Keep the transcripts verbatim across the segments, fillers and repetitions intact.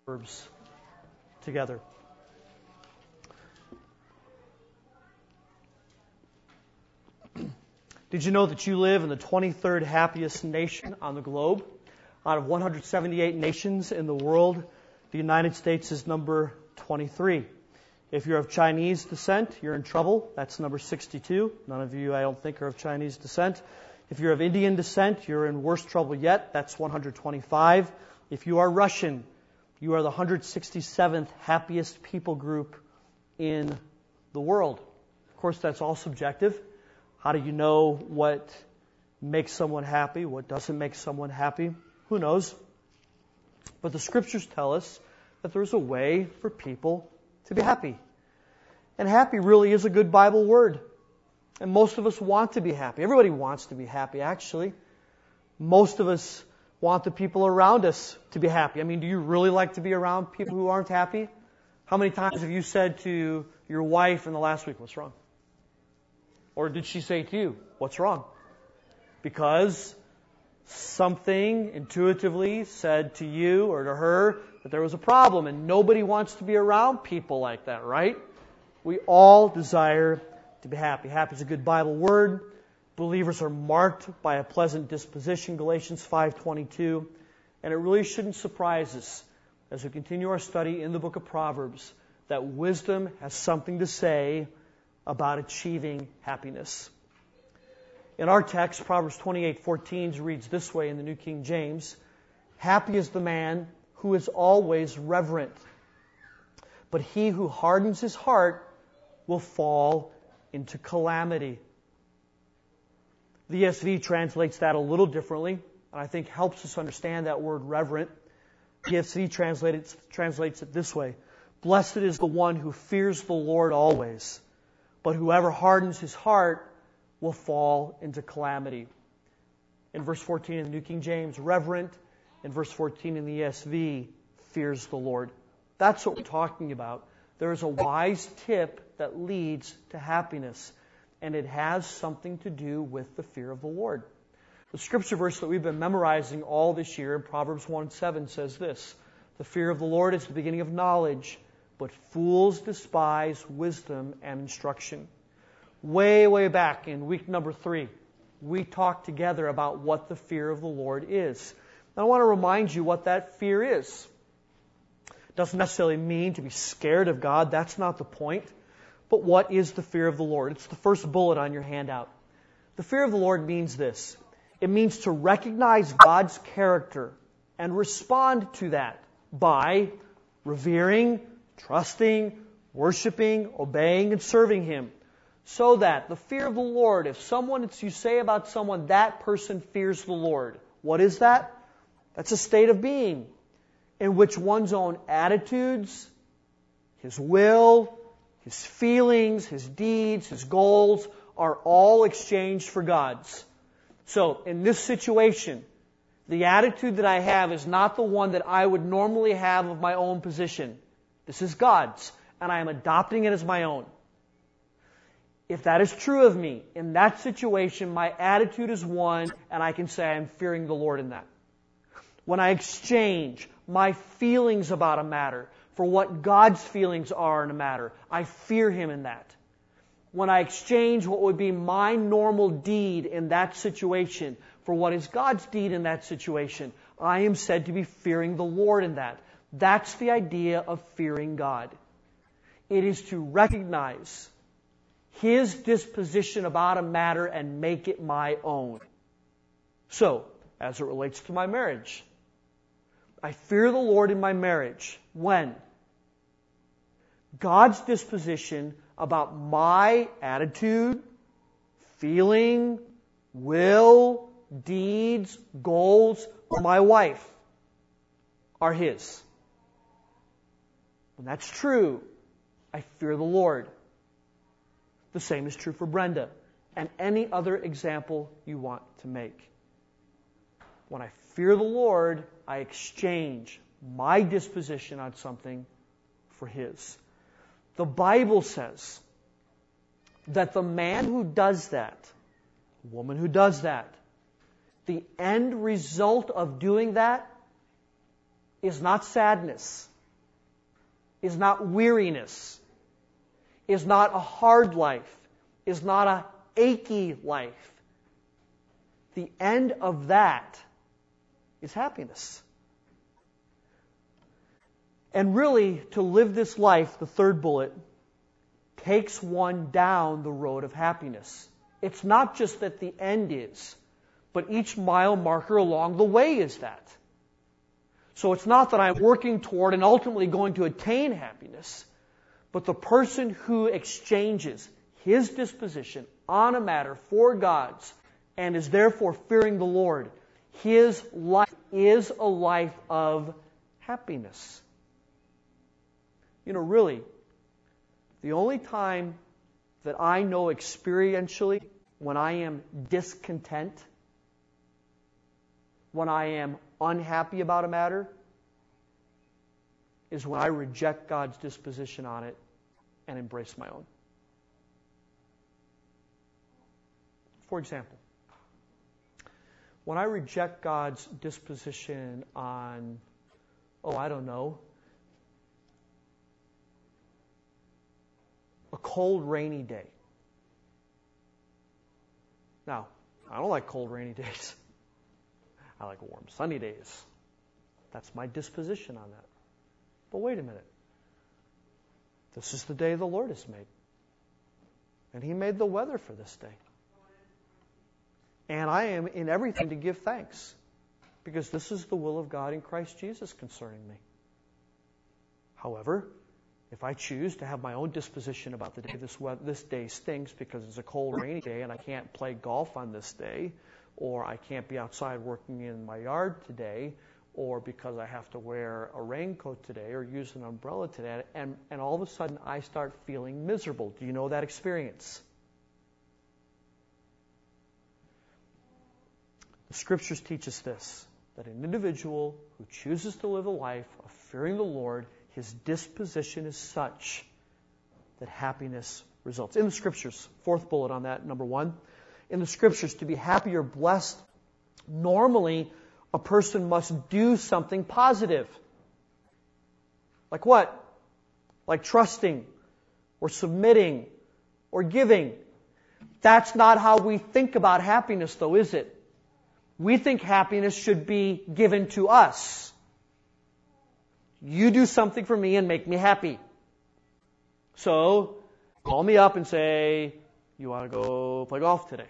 Proverbs together. Did you know that you live in the twenty-third happiest nation on the globe? Out of one hundred seventy-eight nations in the world, the United States is number twenty-three. If you're of Chinese descent, you're in trouble. That's number sixty-two. None of you, I don't think, are of Chinese descent. If you're of Indian descent, you're in worse trouble yet. That's one hundred twenty-five. If you are Russian, you are the one hundred sixty-seventh happiest people group in the world. Of course, that's all subjective. How do you know what makes someone happy, what doesn't make someone happy? Who knows? But the Scriptures tell us that there's a way for people to be happy. And happy really is a good Bible word. And most of us want to be happy. Everybody wants to be happy, actually. Most of us want the people around us to be happy. I mean, do you really like to be around people who aren't happy? How many times have you said to your wife in the last week, "What's wrong?" Or did she say to you, "What's wrong?" Because something intuitively said to you or to her that there was a problem, and nobody wants to be around people like that, right? We all desire to be happy. Happy is a good Bible word. Believers are marked by a pleasant disposition, Galatians five twenty-two. And it really shouldn't surprise us as we continue our study in the book of Proverbs that wisdom has something to say about achieving happiness. In our text, Proverbs twenty-eight fourteen reads this way in the New King James: "Happy is the man who is always reverent, but he who hardens his heart will fall into calamity." The E S V translates that a little differently, and I think helps us understand that word reverent. The E S V translates, translates it this way: "Blessed is the one who fears the Lord always, but whoever hardens his heart will fall into calamity." In verse fourteen in the New King James, reverent. In verse fourteen in the E S V, fears the Lord. That's what we're talking about. There is a wise tip that leads to happiness, and it has something to do with the fear of the Lord. The scripture verse that we've been memorizing all this year in Proverbs one seven says this: "The fear of the Lord is the beginning of knowledge, but fools despise wisdom and instruction." Way, way back in week number three, we talked together about what the fear of the Lord is. And I want to remind you what that fear is. It doesn't necessarily mean to be scared of God. That's not the point. But what is the fear of the Lord? It's the first bullet on your handout. The fear of the Lord means this. It means to recognize God's character and respond to that by revering, trusting, worshiping, obeying, and serving Him. So that the fear of the Lord, if someone, it's you say about someone, that person fears the Lord. What is that? That's a state of being in which one's own attitudes, his will, his feelings, his deeds, his goals are all exchanged for God's. So, in this situation, the attitude that I have is not the one that I would normally have of my own position. This is God's, and I am adopting it as my own. If that is true of me, in that situation, my attitude is one, and I can say I'm fearing the Lord in that. When I exchange my feelings about a matter for what God's feelings are in a matter, I fear Him in that. When I exchange what would be my normal deed in that situation for what is God's deed in that situation, I am said to be fearing the Lord in that. That's the idea of fearing God. It is to recognize His disposition about a matter and make it my own. So, as it relates to my marriage, I fear the Lord in my marriage when God's disposition about my attitude, feeling, will, deeds, goals, my wife are His. When that's true, I fear the Lord. The same is true for Brenda and any other example you want to make. When I fear the Lord, I exchange my disposition on something for His. The Bible says that the man who does that, the woman who does that, the end result of doing that is not sadness. is not weariness, is not a hard life, is not a achy life. The end of that is happiness. And really, to live this life, the third bullet, takes one down the road of happiness. It's not just that the end is, but each mile marker along the way is that. So it's not that I'm working toward and ultimately going to attain happiness, but the person who exchanges his disposition on a matter for God's and is therefore fearing the Lord, his life is a life of happiness. You know, really, the only time that I know experientially when I am discontent, when I am unhappy about a matter, is when I reject God's disposition on it and embrace my own. For example, when I reject God's disposition on, oh, I don't know, a cold, rainy day. Now, I don't like cold, rainy days. I like warm, sunny days. That's my disposition on that. But wait a minute. This is the day the Lord has made. And He made the weather for this day. And I am in everything to give thanks, because this is the will of God in Christ Jesus concerning me. However, if I choose to have my own disposition about the day, this, this day stinks because it's a cold, rainy day and I can't play golf on this day, or I can't be outside working in my yard today, or because I have to wear a raincoat today or use an umbrella today, and, and all of a sudden I start feeling miserable. Do you know that experience? The Scriptures teach us this, that an individual who chooses to live a life of fearing the Lord, his disposition is such that happiness results. In the Scriptures, fourth bullet on that, number one, in the Scriptures, to be happy or blessed, normally a person must do something positive. Like what? Like trusting, or submitting, or giving. That's not how we think about happiness, though, is it? We think happiness should be given to us. You do something for me and make me happy. So, call me up and say, you want to go play golf today?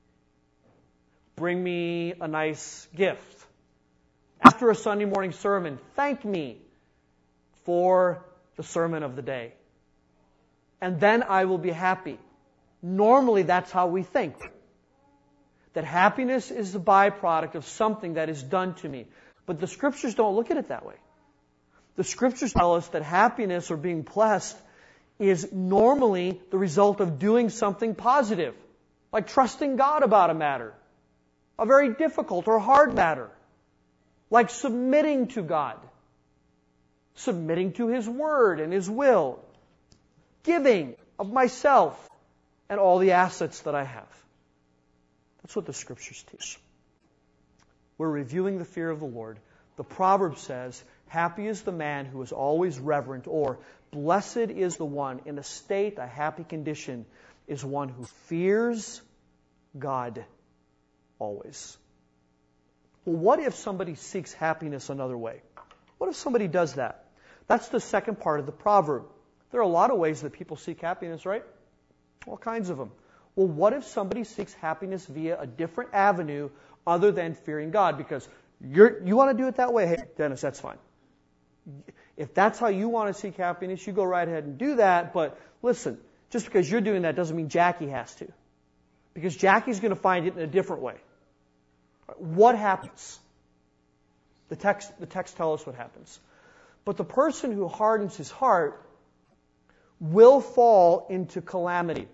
Bring me a nice gift. After a Sunday morning sermon, thank me for the sermon of the day. And then I will be happy. Normally, that's how we think. That happiness is the byproduct of something that is done to me. But the Scriptures don't look at it that way. The Scriptures tell us that happiness or being blessed is normally the result of doing something positive, like trusting God about a matter, a very difficult or hard matter, like submitting to God, submitting to His Word and His will, giving of myself and all the assets that I have. That's what the Scriptures teach. We're reviewing the fear of the Lord. The proverb says, happy is the man who is always reverent, or blessed is the one in a state, a happy condition, is one who fears God always. Well, what if somebody seeks happiness another way? What if somebody does that? That's the second part of the proverb. There are a lot of ways that people seek happiness, right? All kinds of them. Well, what if somebody seeks happiness via a different avenue other than fearing God? Because you're, you want to do it that way? Hey, Dennis, that's fine. If that's how you want to seek happiness, you go right ahead and do that. But listen, just because you're doing that doesn't mean Jackie has to. Because Jackie's going to find it in a different way. What happens? The text, the text tells us what happens. But the person who hardens his heart will fall into calamity.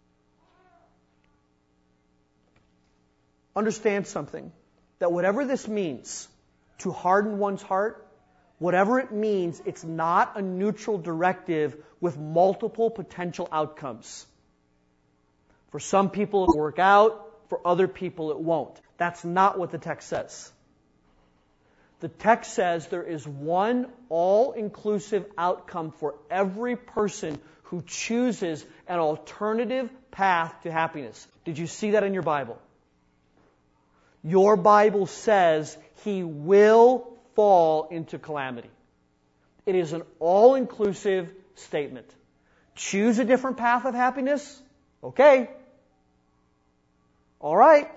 Understand something, that whatever this means, to harden one's heart, whatever it means, it's not a neutral directive with multiple potential outcomes. For some people it will work out, for other people it won't. That's not what the text says. The text says there is one all-inclusive outcome for every person who chooses an alternative path to happiness. Did you see that in your Bible? Your Bible says he will fall into calamity. It is an all-inclusive statement. Choose a different path of happiness? Okay. All right.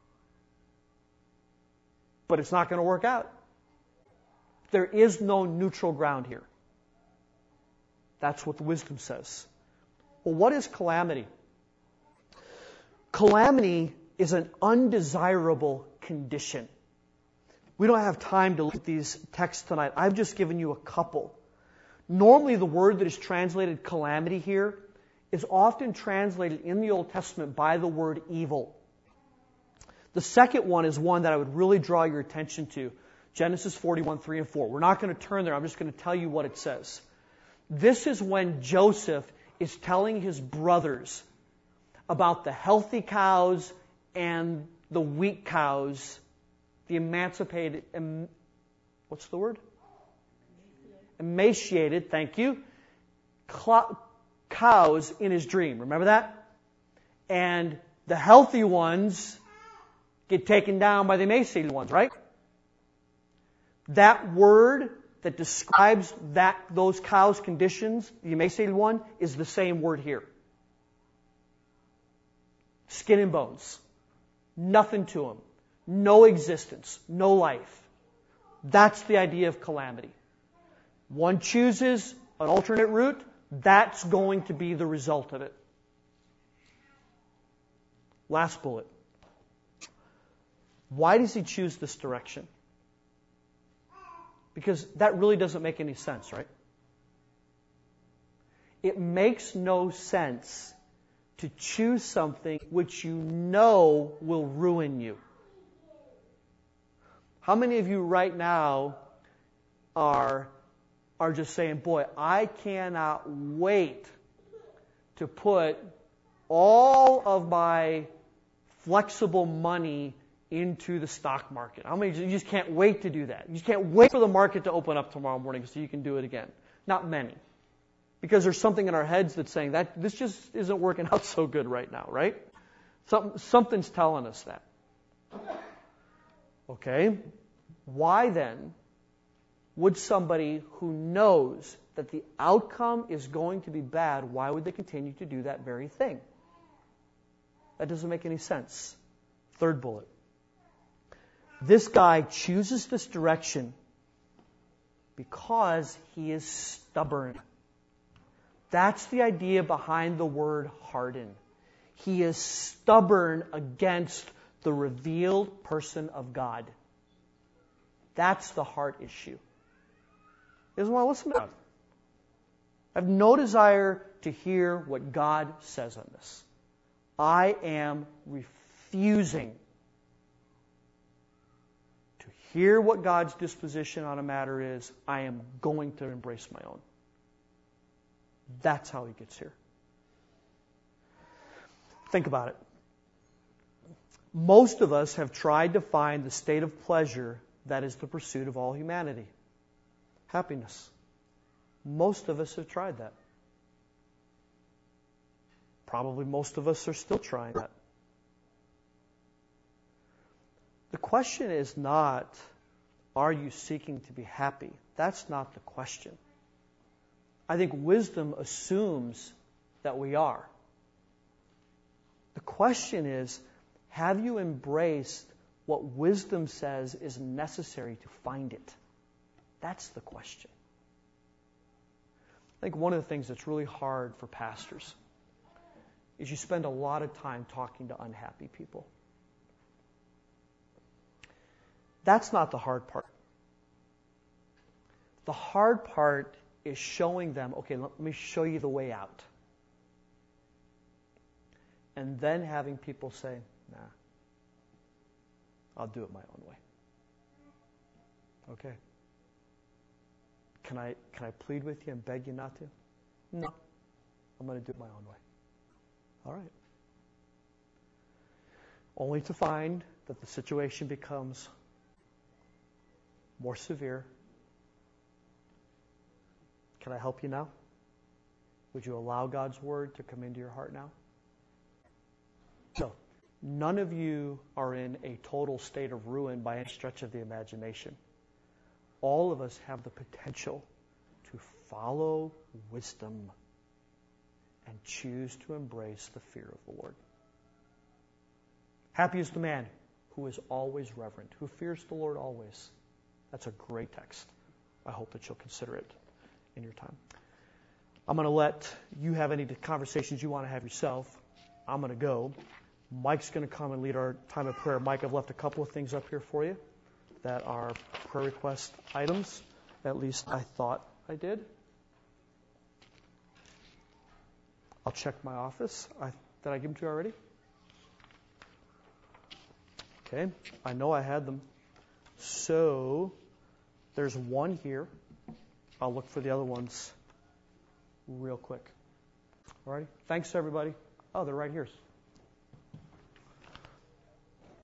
But it's not going to work out. There is no neutral ground here. That's what the wisdom says. Well, what is calamity? Calamity is an undesirable condition. We don't have time to look at these texts tonight. I've just given you a couple. Normally, the word that is translated calamity here is often translated in the Old Testament by the word evil. The second one is one that I would really draw your attention to. Genesis forty-one, three and four. We're not going to turn there. I'm just going to tell you what it says. This is when Joseph is telling his brothers about the healthy cows and the weak cows, the emancipated, em, what's the word? Emaciated, thank you, cl- cows in his dream. Remember that? And the healthy ones get taken down by the emaciated ones, right? That word that describes that those cows' conditions, the emaciated one, is the same word here. Skin and bones. Nothing to them. No existence. No life. That's the idea of calamity. One chooses an alternate route, that's going to be the result of it. Last bullet. Why does he choose this direction? Because that really doesn't make any sense, right? It makes no sense to choose something which you know will ruin you. How many of you right now are, are just saying, boy, I cannot wait to put all of my flexible money into the stock market? How many of you just can't wait to do that? You just can't wait for the market to open up tomorrow morning so you can do it again. Not many. Because there's something in our heads that's saying that this just isn't working out so good right now, right? Some, something's telling us that. Okay? Why then would somebody who knows that the outcome is going to be bad, why would they continue to do that very thing? That doesn't make any sense. Third bullet. This guy chooses this direction because he is stubborn. That's the idea behind the word harden. He is stubborn against the revealed person of God. That's the heart issue. He doesn't want to listen to God. I have no desire to hear what God says on this. I am refusing to hear what God's disposition on a matter is. I am going to embrace my own. That's how he gets here. Think about it. Most of us have tried to find the state of pleasure that is the pursuit of all humanity. Happiness. Most of us have tried that. Probably most of us are still trying that. The question is not, are you seeking to be happy? That's not the question. I think wisdom assumes that we are. The question is, have you embraced what wisdom says is necessary to find it? That's the question. I think one of the things that's really hard for pastors is you spend a lot of time talking to unhappy people. That's not the hard part. The hard part is showing them, okay, let me show you the way out. And then having people say, nah, I'll do it my own way. Okay. Can I can I plead with you and beg you not to? No. I'm going to do it my own way. All right. Only to find that the situation becomes more severe. Can I help you now? Would you allow God's word to come into your heart now? So, none of you are in a total state of ruin by any stretch of the imagination. All of us have the potential to follow wisdom and choose to embrace the fear of the Lord. Happy is the man who is always reverent, who fears the Lord always. That's a great text. I hope that you'll consider it in your time. I'm going to let you have any conversations you want to have yourself. I'm going to go. Mike's going to come and lead our time of prayer. Mike, I've left a couple of things up here for you that are prayer request items. At least I thought I did. I'll check my office. I, did I give them to you already? Okay. I know I had them. So there's one here. I'll look for the other ones real quick. All right. Thanks, everybody. Oh, they're right here.